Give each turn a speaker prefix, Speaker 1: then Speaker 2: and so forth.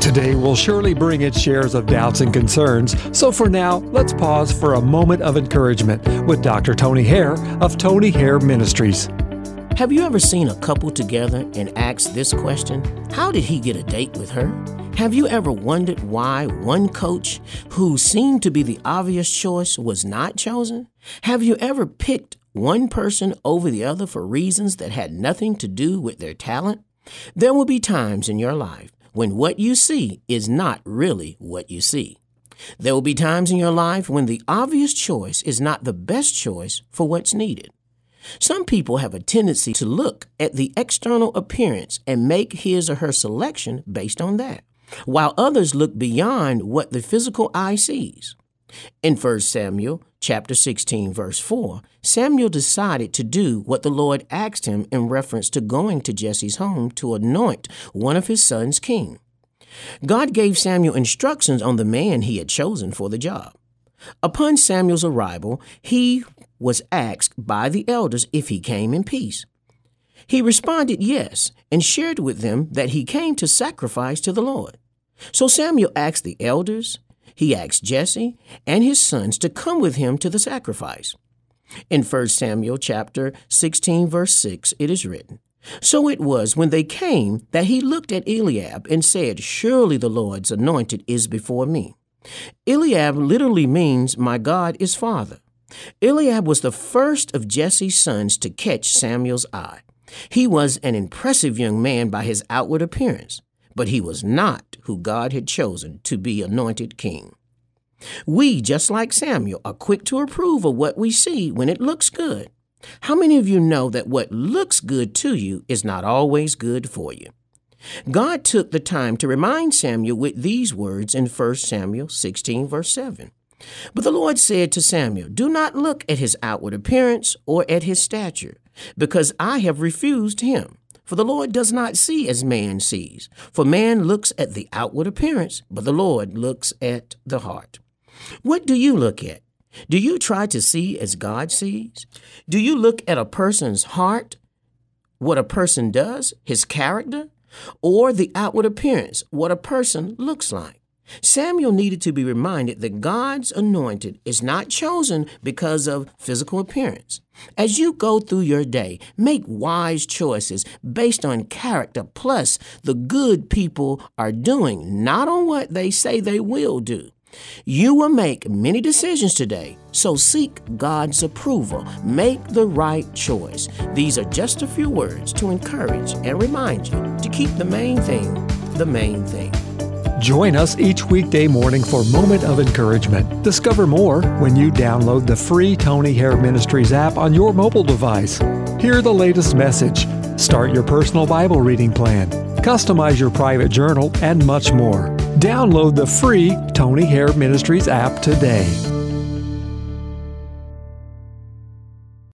Speaker 1: Today will surely bring its shares of doubts and concerns, so for now, let's pause for a moment of encouragement with Dr. Tony Hare of Tony Hare Ministries.
Speaker 2: Have you ever seen a couple together and asked this question? How did he get a date with her? Have you ever wondered why one coach who seemed to be the obvious choice was not chosen? Have you ever picked one person over the other for reasons that had nothing to do with their talent? There will be times in your life when what you see is not really what you see. There will be times in your life when the obvious choice is not the best choice for what's needed. Some people have a tendency to look at the external appearance and make his or her selection based on that, while others look beyond what the physical eye sees. In 1 Samuel chapter 16, verse 4, Samuel decided to do what the Lord asked him in reference to going to Jesse's home to anoint one of his sons king. God gave Samuel instructions on the man he had chosen for the job. Upon Samuel's arrival, he was asked by the elders if he came in peace. He responded yes and shared with them that he came to sacrifice to the Lord. So Samuel asked the elders, he asked Jesse and his sons to come with him to the sacrifice. In 1 Samuel chapter 16, verse 6, it is written, "So it was when they came that he looked at Eliab and said, 'Surely the Lord's anointed is before me.'" Eliab literally means "my God is Father." Eliab was the first of Jesse's sons to catch Samuel's eye. He was an impressive young man by his outward appearance, but he was not who God had chosen to be anointed king. We, just like Samuel, are quick to approve of what we see when it looks good. How many of you know that what looks good to you is not always good for you? God took the time to remind Samuel with these words in 1 Samuel 16, verse 7. But the Lord said to Samuel, "Do not look at his outward appearance or at his stature, because I have refused him. For the Lord does not see as man sees. For man looks at the outward appearance, but the Lord looks at the heart." What do you look at? Do you try to see as God sees? Do you look at a person's heart, what a person does, his character, or the outward appearance, what a person looks like? Samuel needed to be reminded that God's anointed is not chosen because of physical appearance. As you go through your day, make wise choices based on character plus the good people are doing, not on what they say they will do. You will make many decisions today, so seek God's approval. Make the right choice. These are just a few words to encourage and remind you to keep the main thing the main thing.
Speaker 1: Join us each weekday morning for Moment of Encouragement. Discover more when you download the free Tony Hare Ministries app on your mobile device. Hear the latest message, start your personal Bible reading plan, customize your private journal, and much more. Download the free Tony Hare Ministries app today.